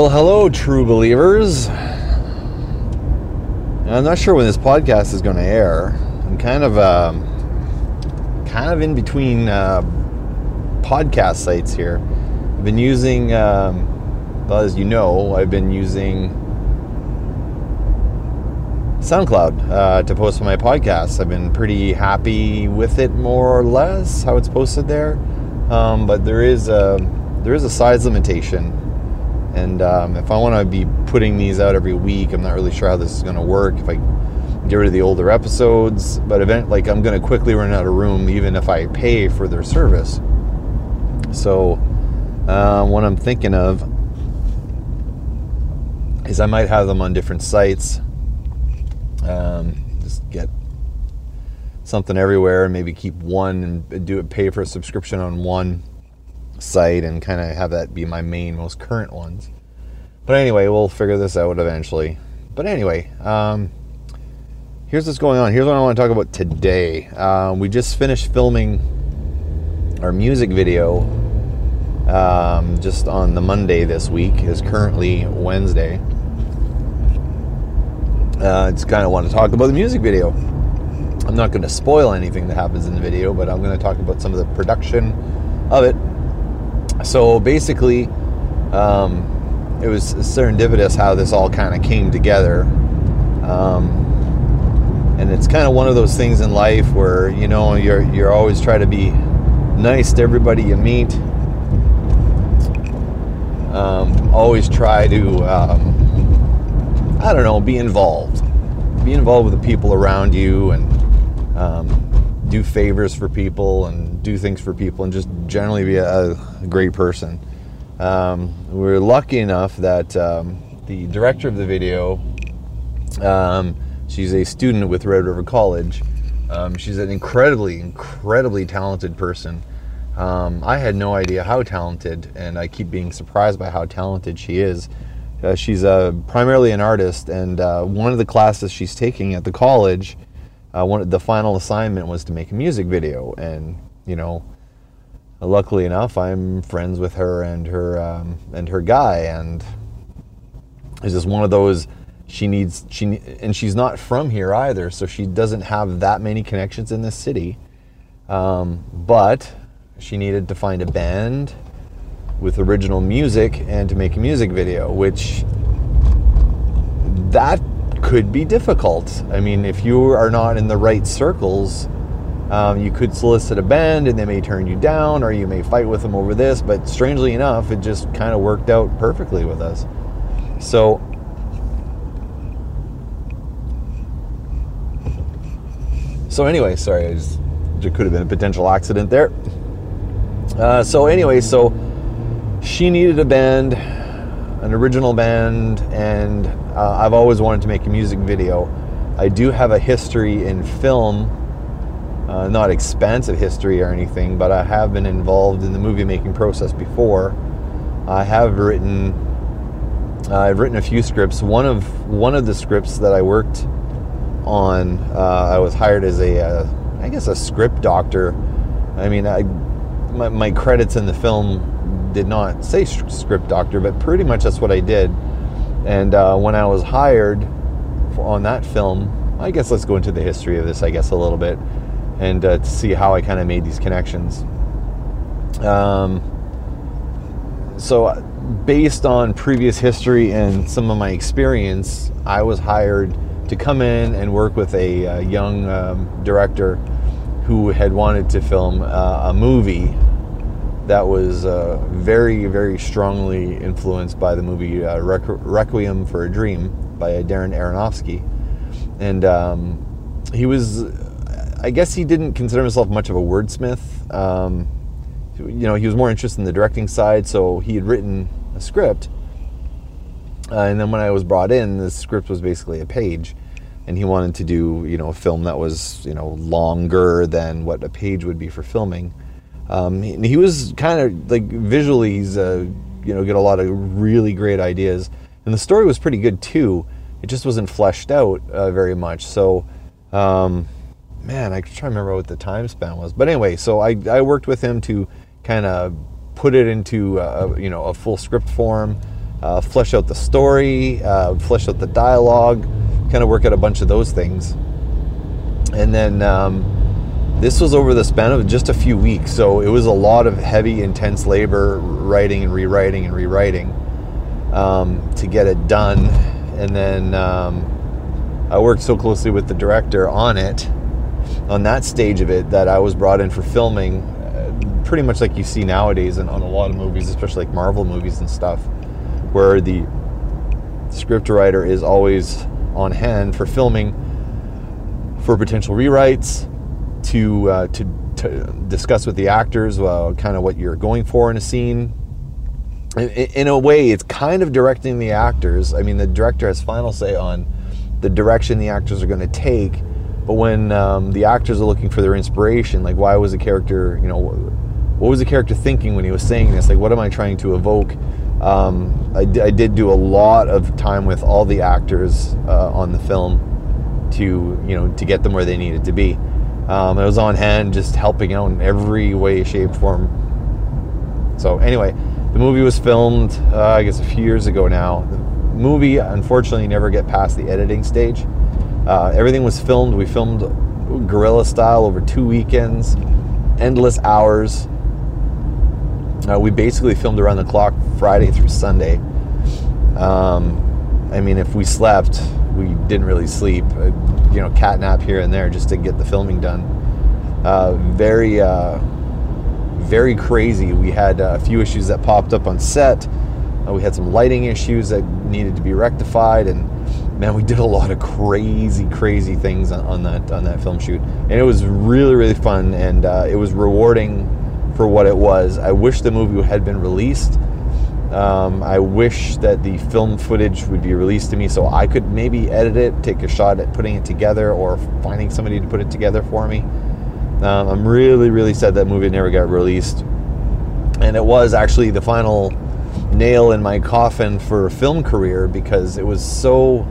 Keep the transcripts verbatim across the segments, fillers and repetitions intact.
Well, hello, true believers. I'm not sure when this podcast is going to air. I'm kind of, um, kind of in between uh, podcast sites here. I've been using, um, well, as you know, I've been using SoundCloud uh, to post my podcasts. I've been pretty happy with it, more or less, how it's posted there. Um, but there is a there is a size limitation. And um, if I want to be putting these out every week, I'm not really sure how this is going to work. If I get rid of the older episodes, but event like I'm going to quickly run out of room, even if I pay for their service. So uh, what I'm thinking of is I might have them on different sites. Um, just get something everywhere, and maybe keep one and do it, pay for a subscription on one site and kind of have that be my main, most current ones. But anyway, we'll figure this out eventually. But anyway, um, here's what's going on. Here's what I want to talk about today. Uh, we just finished filming our music video um, just on the Monday this week. It's currently Wednesday. Uh, I just kind of want to talk about the music video. I'm not going to spoil anything that happens in the video, but I'm going to talk about some of the production of it. So basically, um, it was serendipitous how this all kind of came together. Um, and it's kind of one of those things in life where, you know, you're you're always trying to be nice to everybody you meet. Um, always try to, um, I don't know, be involved. Be involved with the people around you and um, do favors for people and do things for people and just generally be a, a great person. Um, we're lucky enough that um, the director of the video, um, she's a student with Red River College. Um, she's an incredibly, incredibly talented person. Um, I had no idea how talented, and I keep being surprised by how talented she is. Uh, she's uh, primarily an artist, and uh, one of the classes she's taking at the college, Uh, one the final assignment was to make a music video, and you know, luckily enough, I'm friends with her and her um, and her guy, and it's just one of those. She needs she and she's not from here either, so she doesn't have that many connections in this city. Um, but she needed to find a band with original music and to make a music video, which that. Could be difficult. I mean, if you are not in the right circles, um, you could solicit a band and they may turn you down, or you may fight with them over this, but strangely enough, it just kind of worked out perfectly with us. So, so anyway, sorry, I just, there could have been a potential accident there. Uh, so anyway, so she needed a band, an original band, and uh, I've always wanted to make a music video. I do have a history in film, uh, not expansive history or anything, but I have been involved in the movie making process before. I have written, uh, I've written a few scripts. One of one of the scripts that I worked on, uh, I was hired as a, uh, I guess, a script doctor. I mean, I, my, my credits in the film did not say script doctor, but pretty much that's what I did. And uh, when I was hired for, on that film, I guess let's go into the history of this, I guess, a little bit, and uh, to see how I kind of made these connections. Um, so based on previous history and some of my experience, I was hired to come in and work with a, a young um, director who had wanted to film uh, a movie that was uh, very, very strongly influenced by the movie uh, Requ- Requiem for a Dream by Darren Aronofsky. And um, he was, I guess he didn't consider himself much of a wordsmith. Um, you know, he was more interested in the directing side, so he had written a script. Uh, and then when I was brought in, the script was basically a page. And he wanted to do, you know, a film that was, you know, longer than what a page would be for filming. Um, he, he was kind of like visually, he's uh, you know, get a lot of really great ideas, and the story was pretty good too. It just wasn't fleshed out uh, very much. So, um, man, I try to remember what the time span was. But anyway, so I I worked with him to kind of put it into uh, you know a full script form. uh, flesh out the story, uh, flesh out the dialogue, kind of work out a bunch of those things. And then um, this was over the span of just a few weeks, so it was a lot of heavy, intense labor, writing and rewriting and rewriting um, to get it done. And then um, I worked so closely with the director on it, on that stage of it, that I was brought in for filming, uh, pretty much like you see nowadays in, on a lot of movies, especially like Marvel movies and stuff, where the scriptwriter is always on hand for filming, for potential rewrites, to uh, to, to discuss with the actors uh, kind of what you're going for in a scene. In, in a way, it's kind of directing the actors. I mean, the director has final say on the direction the actors are going to take. But when um, the actors are looking for their inspiration, like why was the character, you know, what was the character thinking when he was saying this? Like, what am I trying to evoke? Um, I, d- I did do a lot of time with all the actors uh, on the film to, you know, to get them where they needed to be. Um, I was on hand, just helping out in every way, shape, form. So anyway, the movie was filmed, uh, I guess, a few years ago now. The movie, unfortunately, never get past the editing stage. Uh, everything was filmed. We filmed guerrilla style over two weekends, endless hours. Uh, we basically filmed around the clock Friday through Sunday. Um, I mean, if we slept, we didn't really sleep. Uh, you know, cat nap here and there just to get the filming done. Uh, very, uh, very crazy. We had a few issues that popped up on set. Uh, we had some lighting issues that needed to be rectified, and man, we did a lot of crazy, crazy things on, on that on that film shoot, and it was really, really fun, and uh, it was rewarding for what it was. I wish the movie had been released. Um, I wish that the film footage would be released to me so I could maybe edit it, take a shot at putting it together, or finding somebody to put it together for me. Um, I'm really, really sad that movie never got released, and it was actually the final nail in my coffin for a film career, because it was so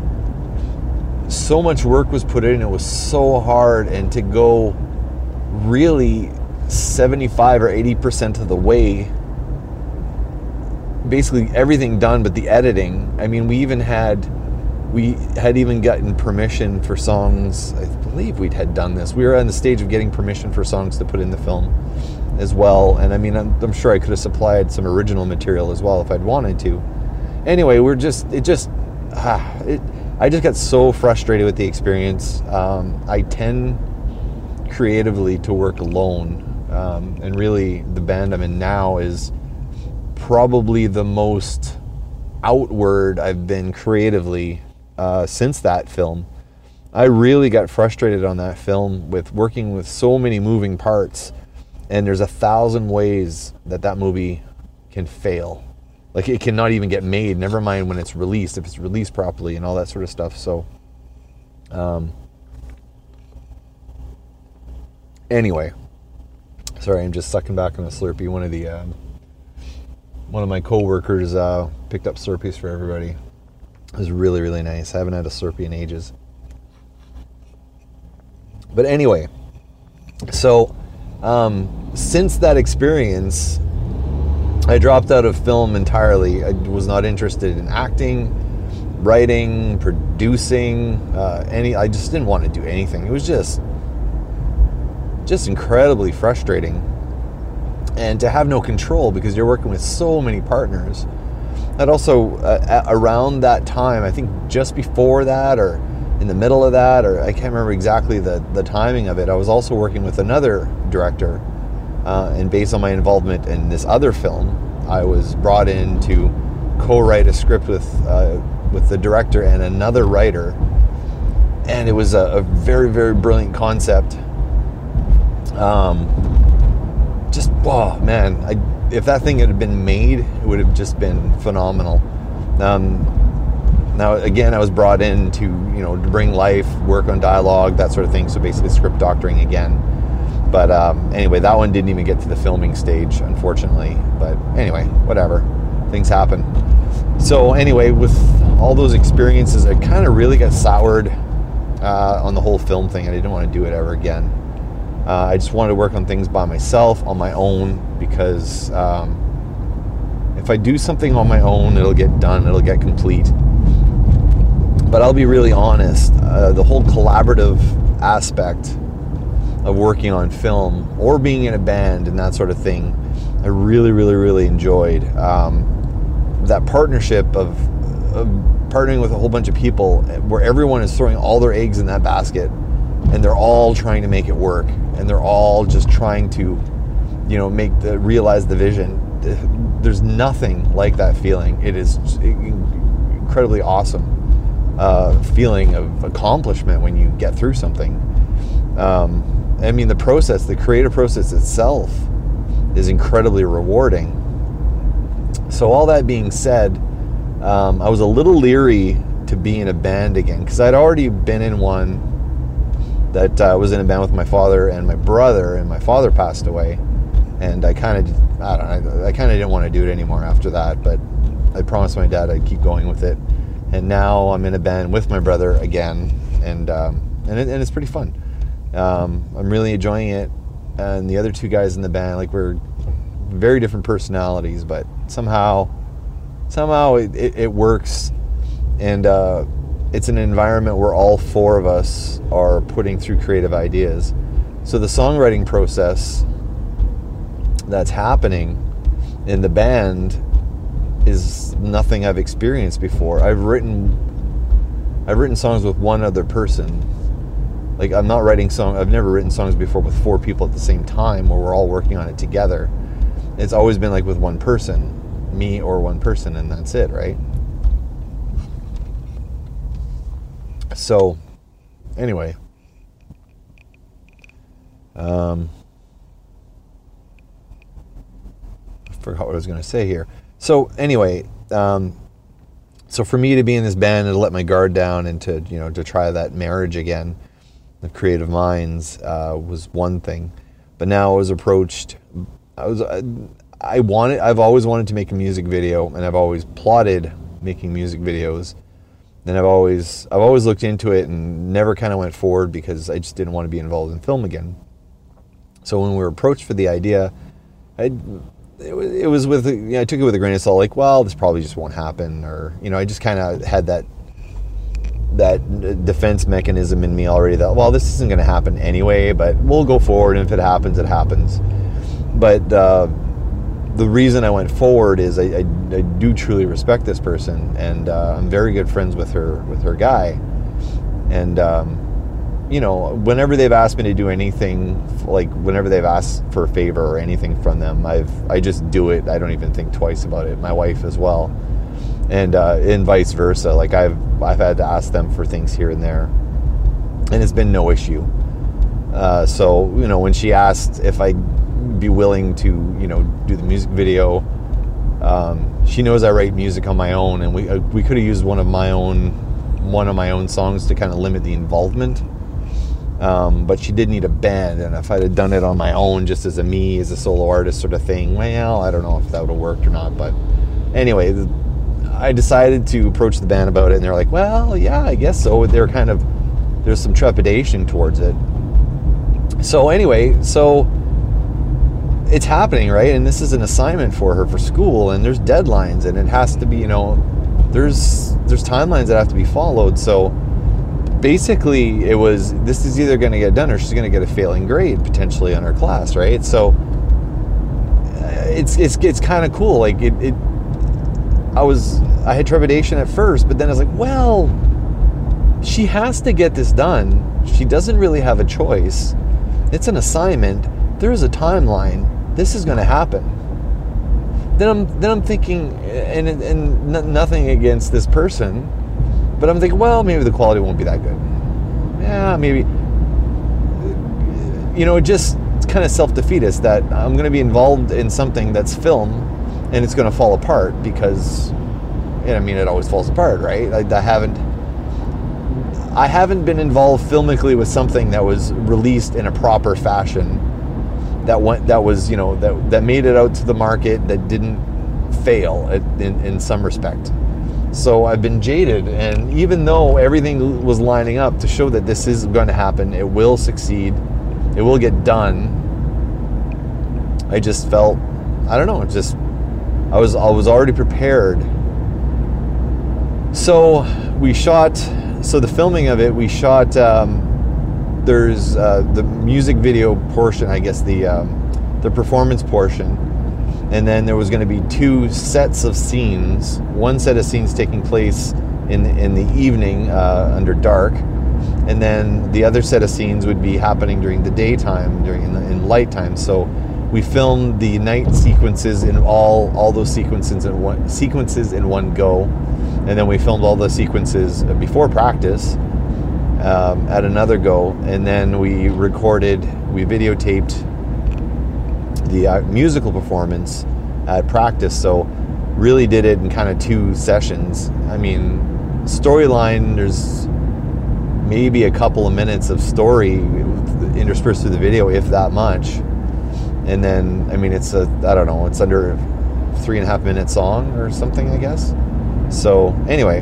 so much work was put in. It was so hard, and to go really seventy-five or eighty percent of the way, basically everything done but the editing. I mean, we even had we had even gotten permission for songs. I believe we'd had done this. We were on the stage of getting permission for songs to put in the film as well. And I mean, I'm, I'm sure I could have supplied some original material as well if I'd wanted to. Anyway, we're just, it just, ah, it, I just got so frustrated with the experience. Um, I tend creatively to work alone. Um, and really, the band I'm in now is probably the most outward I've been creatively uh, since that film. I really got frustrated on that film with working with so many moving parts, and there's a thousand ways that that movie can fail. Like, it cannot even get made, never mind when it's released, if it's released properly and all that sort of stuff. So, um, anyway, sorry, I'm just sucking back on a Slurpee. One of the, um, one of my co-workers uh, picked up Slurpees for everybody. It was really, really nice. I haven't had a Slurpee in ages. But anyway, so um, since that experience, I dropped out of film entirely. I was not interested in acting, writing, producing, uh, any. I just didn't want to do anything. It was just, just incredibly frustrating, and to have no control because you're working with so many partners. That also uh, around that time, I think just before that, or in the middle of that, or I can't remember exactly the the timing of it. I was also working with another director. Uh, and based on my involvement in this other film, I was brought in to co-write a script with uh, with the director and another writer, and it was a, a very, very brilliant concept. Um, just, oh man, I, if that thing had been made, it would have just been phenomenal. Um, now, again, I was brought in to, you know, to bring life, work on dialogue, that sort of thing. So basically, script doctoring again. But um, anyway, that one didn't even get to the filming stage, unfortunately. But anyway, whatever. Things happen. So anyway, with all those experiences, I kind of really got soured uh, on the whole film thing. I didn't want to do it ever again. Uh, I just wanted to work on things by myself, on my own, because um, If I do something on my own, it'll get done, it'll get complete. But I'll be really honest, uh, the whole collaborative aspect of working on film or being in a band and that sort of thing, I really, really, really enjoyed. Um, that partnership of, of partnering with a whole bunch of people where everyone is throwing all their eggs in that basket and they're all trying to make it work and they're all just trying to, you know, make the realize the vision. There's nothing like that feeling. It is incredibly awesome uh, feeling of accomplishment when you get through something. Um, I mean, the process, the creative process itself is incredibly rewarding. So all that being said, um, I was a little leery to be in a band again because I'd already been in one that uh, was in a band with my father and my brother, and my father passed away. And I kind of, I don't know, I kind of didn't want to do it anymore after that, but I promised my dad I'd keep going with it. And now I'm in a band with my brother again, and um, and, it, and it's pretty fun. Um, I'm really enjoying it. And the other two guys in the band, like, we're very different personalities, but somehow, somehow it, it, it works. And uh, it's an environment where all four of us are putting through creative ideas. So the songwriting process that's happening in the band is nothing I've experienced before. I've written I've written songs with one other person. Like, I'm not writing song I've never written songs before with four people at the same time where we're all working on it together. It's always been like with one person, me or one person, and that's it, right? So anyway, um I forgot what I was going to say here. So anyway, um, so for me to be in this band and to let my guard down and to, you know, to try that marriage again of creative minds uh, was one thing. But now I was approached. I was I, I wanted. I've always wanted to make a music video, and I've always plotted making music videos. And I've always I've always looked into it and never kind of went forward because I just didn't want to be involved in film again. So when we were approached for the idea, I. It was, it was with, you know, I took it with a grain of salt, like, well, this probably just won't happen, or, you know, I just kind of had that that defense mechanism in me already that, well, this isn't going to happen anyway, but we'll go forward, and if it happens, it happens. But uh, the reason I went forward is I, I, I do truly respect this person, and uh, I'm very good friends with her with her guy, and um, you know, whenever they've asked me to do anything, like whenever they've asked for a favor or anything from them, I've I just do it. I don't even think twice about it. My wife as well, and uh, and vice versa. Like I've I've had to ask them for things here and there, and it's been no issue. Uh, so you know, when she asked if I'd be willing to, you know, do the music video, um, she knows I write music on my own, and we uh, we could have used one of my own one of my own songs to kind of limit the involvement. Um, but she did need a band, and if I'd have done it on my own, just as a me, as a solo artist sort of thing, well, I don't know if that would have worked or not. But anyway, I decided to approach the band about it, and they're like, well, yeah, I guess so. They're kind of, there's some trepidation towards it. So anyway, so it's happening, right? And this is an assignment for her for school, and there's deadlines, and it has to be, you know, there's there's timelines that have to be followed. So basically, it was, this is either going to get done or she's going to get a failing grade potentially on her class, right? So it's it's it's kind of cool. Like it, it, I was I had trepidation at first, but then I was like, well, she has to get this done. She doesn't really have a choice. It's an assignment. There is a timeline. This is going to happen. Then I'm then I'm thinking, and and n- nothing against this person. But I'm thinking, well, maybe the quality won't be that good. Yeah, maybe. You know, it just, it's kind of self-defeatist that I'm going to be involved in something that's film and it's going to fall apart because, and I mean, it always falls apart, right? I, I haven't, I haven't been involved filmically with something that was released in a proper fashion, that went, that was, you know, that that made it out to the market, that didn't fail in, in some respect. So I've been jaded, and even though everything was lining up to show that this is going to happen, it will succeed, it will get done, I just felt, I don't know, just I was I was already prepared. So we shot. So the filming of it, we shot. Um, there's uh, the music video portion, I guess the um, the performance portion, and then there was going to be two sets of scenes. One set of scenes taking place in in the evening uh, under dark, and then the other set of scenes would be happening during the daytime, during in, the, in light time. So we filmed the night sequences in all all those sequences in one sequences in one go, and then we filmed all the sequences before practice um, at another go, and then we recorded, we videotaped the uh, musical performance at practice. So really did it in kind of two sessions. I mean, storyline, there's maybe a couple of minutes of story interspersed through the video, if that much. And then, I mean, it's a, I don't know, it's under three and a half minute song or something, I guess. So anyway,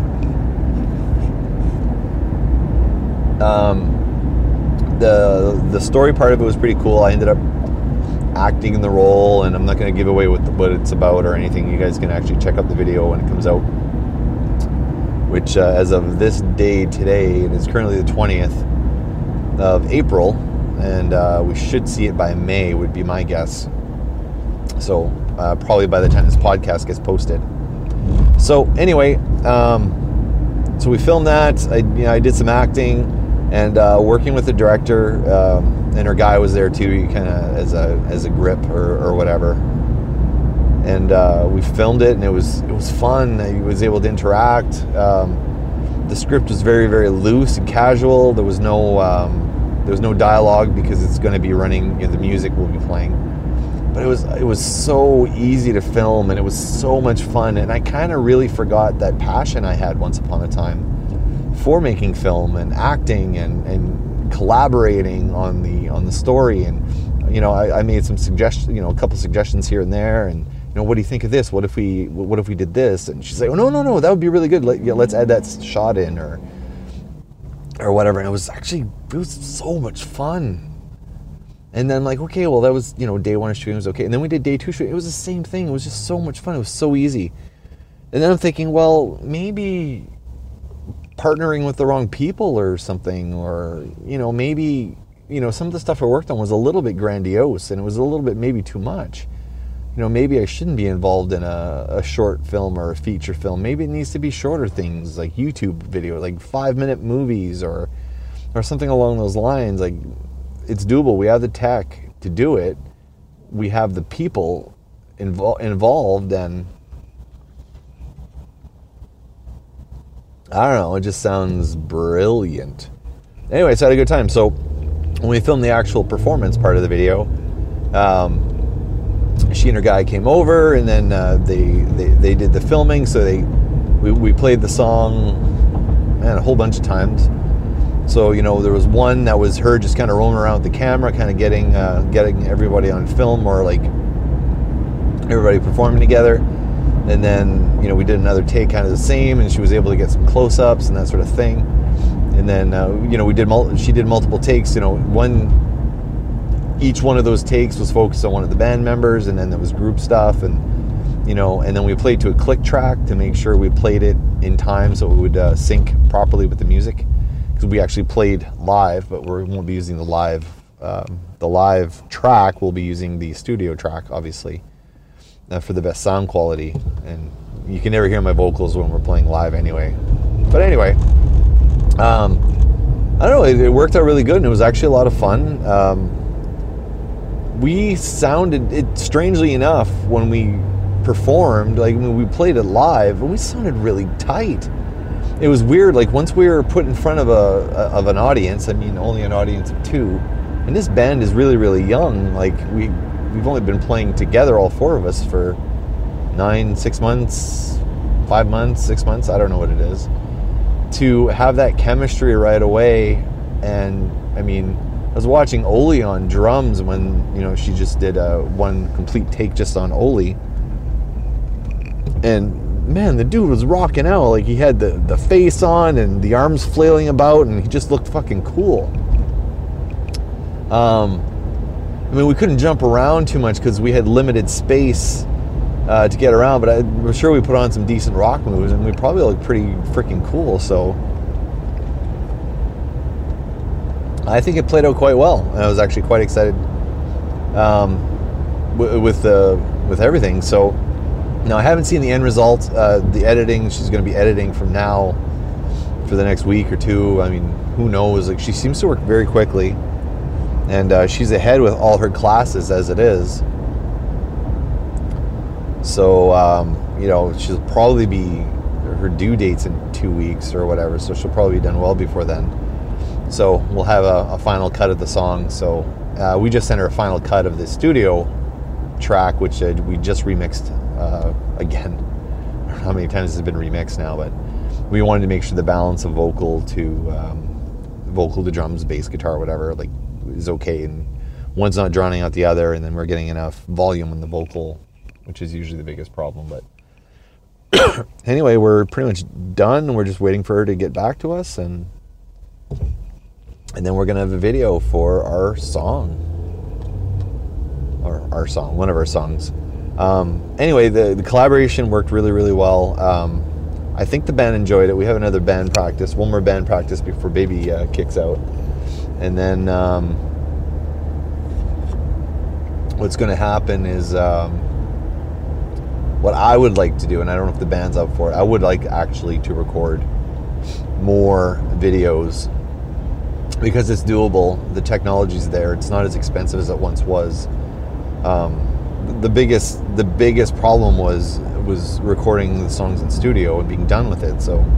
um, the the story part of it was pretty cool. I ended up acting in the role, and I'm not going to give away what, the, what it's about or anything. You guys can actually check out the video when it comes out, which uh, as of this day today, it is currently the twentieth of April, and uh, we should see it by May, would be my guess. So uh, probably by the time this podcast gets posted. So anyway, um, so we filmed that. I, you know, I did some acting and uh, working with the director, um, and her guy was there too, kind of as a as a grip or, or whatever. And uh, we filmed it, and it was it was fun. I was able to interact. Um, the script was very very loose and casual. There was no um, there was no dialogue because it's going to be running. You know, the music will be playing. But it was it was so easy to film, and it was so much fun, and I kind of really forgot that passion I had once upon a time for making film and acting and, and collaborating on the on the story. And you know, I, I made some suggestions, you know, a couple suggestions here and there, and you know, what do you think of this? What if we what if we did this? And she's like, oh no no no, that would be really good. Let, yeah, let's add that shot in or or whatever. And it was actually it was so much fun. And then like, okay, well that was, you know, day one of shooting was okay. And then we did day two shooting. It was the same thing. It was just so much fun. It was so easy. And then I'm thinking, well, maybe partnering with the wrong people or something, or, you know, maybe, you know, some of the stuff I worked on was a little bit grandiose and it was a little bit maybe too much. You know, maybe I shouldn't be involved in a, a short film or a feature film. Maybe it needs to be shorter things like YouTube video, like five minute movies or, or something along those lines. Like, it's doable. We have the tech to do it. We have the people invol- involved, and I don't know, it just sounds brilliant. Anyway, so I had a good time. So when we filmed the actual performance part of the video, um, she and her guy came over, and then uh, they, they they did the filming. So they we, we played the song, man, a whole bunch of times. So, you know, there was one that was her just kind of roaming around with the camera, kind of getting uh, getting everybody on film, or like everybody performing together. And then, you know, we did another take kind of the same, and she was able to get some close-ups and that sort of thing. And then, uh, you know, we did mul- she did multiple takes. You know, one each one of those takes was focused on one of the band members, and then there was group stuff, and you know, and then we played to a click track to make sure we played it in time so it would uh, sync properly with the music. Because we actually played live, but we won't be using the live um, the live track. We'll be using the studio track, obviously, uh, for the best sound quality. And you can never hear my vocals when we're playing live anyway. But anyway, um, I don't know, it, it worked out really good, and it was actually a lot of fun. Um, we sounded, it strangely enough, when we performed, like when we played it live, we sounded really tight. It was weird, like once we were put in front of a, a of an audience, I mean only an audience of two, and this band is really, really young. Like we, we've only been playing together, all four of us, for nine, six months, five months, six months, I don't know what it is. To have that chemistry right away, and I mean, I was watching Oli on drums when, you know, she just did a one complete take just on Oli, and man, the dude was rocking out. Like, he had the, the face on and the arms flailing about, and he just looked fucking cool. Um, I mean, we couldn't jump around too much because we had limited space uh, to get around. But I'm sure we put on some decent rock moves, and we probably look pretty freaking cool. So I think it played out quite well. And I was actually quite excited um, w- with the with everything. So now I haven't seen the end result. Uh, the editing, she's going to be editing from now for the next week or two. I mean, who knows? Like, she seems to work very quickly, and uh, she's ahead with all her classes as it is. So um, you know, she'll probably be her due date's in two weeks or whatever. So she'll probably be done well before then. So we'll have a, a final cut of the song. So uh, we just sent her a final cut of the studio track, which uh, we just remixed uh, again. I don't know how many times it's been remixed now, but we wanted to make sure the balance of vocal to um, vocal to drums, bass, guitar, whatever, like, is okay, and one's not drowning out the other, and then we're getting enough volume in the vocal, which is usually the biggest problem. But anyway, we're pretty much done. We're just waiting for her to get back to us, and and then we're gonna have a video for our song, or our song, one of our songs. Um, anyway, the, the collaboration worked really, really well. Um, I think the band enjoyed it. We have another band practice, one more band practice before Baby uh, kicks out. And then um, what's going to happen is um, what I would like to do, and I don't know if the band's up for it, I would like actually to record more videos, because it's doable. The technology's there. It's not as expensive as it once was. Um, the biggest the biggest problem was was recording the songs in studio and being done with it. So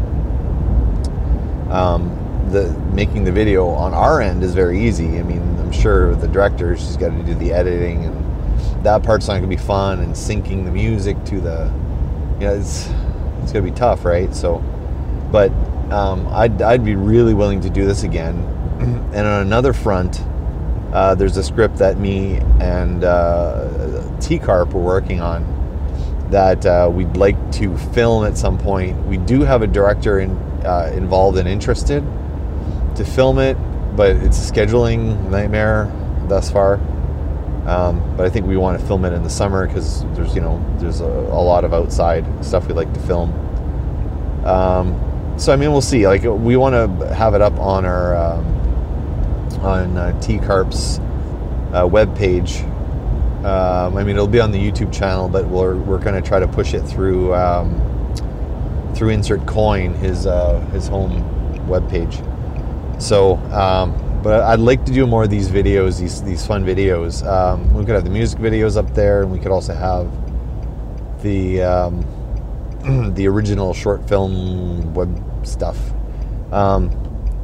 um, the making the video on our end is very easy. I mean, I'm sure the director, she's got to do the editing, and that part's not going to be fun, and syncing the music to the, you know, it's it's going to be tough, right? So, but um, I'd I'd be really willing to do this again. And on another front, uh, there's a script that me and uh, T-Carp were working on that uh, we'd like to film at some point. We do have a director in, uh, involved and interested to film it, but it's a scheduling nightmare thus far. Um, but I think we want to film it in the summer, because there's, you know, there's a, a lot of outside stuff we like to film. Um, so I mean, we'll see. Like, we want to have it up on our um, on uh, T-Carp's uh, webpage. Um, I mean, it'll be on the YouTube channel, but we're we're going to try to push it through um, through Insert Coin, his uh, his home webpage. So, um, but I'd like to do more of these videos, these these fun videos. Um, we could have the music videos up there, and we could also have the um, the original short film web stuff. Um,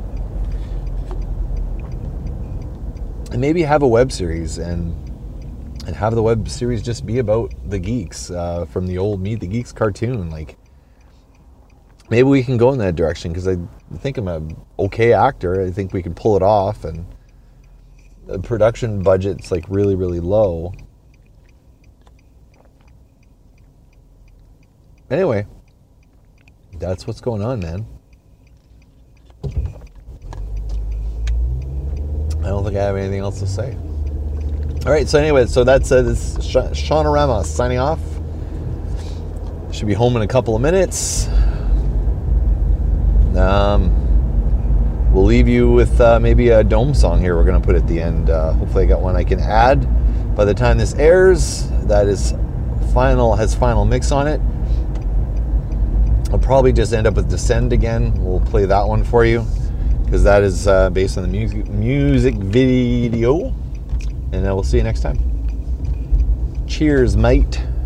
and maybe have a web series, and and have the web series just be about the Geeks uh, from the old Meet the Geeks cartoon. Like, maybe we can go in that direction, because I think I'm an okay actor. I think we can pull it off, and the production budget's like really, really low. Anyway, that's what's going on, man. I don't think I have anything else to say. All right, so anyway, so that's uh, this Sh- Shaunorama signing off. Should be home in a couple of minutes. Um, we'll leave you with uh, maybe a Dome song here we're going to put at the end. Uh, hopefully I got one I can add by the time this airs. That is final, has final mix on it. I'll probably just end up with Descend again. We'll play that one for you, because that is uh, based on the music, music video. And uh, we'll see you next time. Cheers, mate.